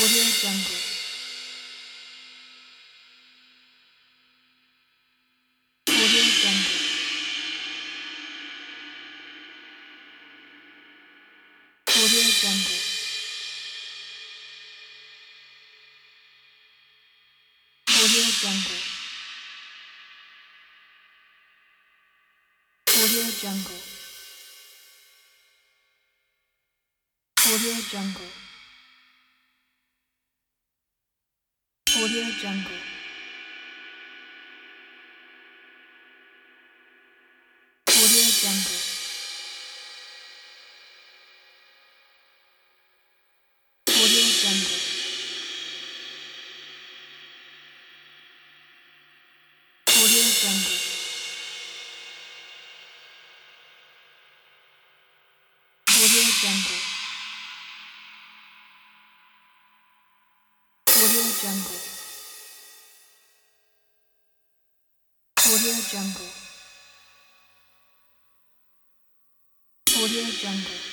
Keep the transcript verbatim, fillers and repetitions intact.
Audio Jungle. Audio Jungle. Audio Jungle. Audio Jungle. Audio Jungle. Audio Jungle. Audio Jungle. Audio Jungle. Audio Jungle. Audio Jungle. Audio Jungle. Audio Jungle. Audio Jungle. Audio Jungle.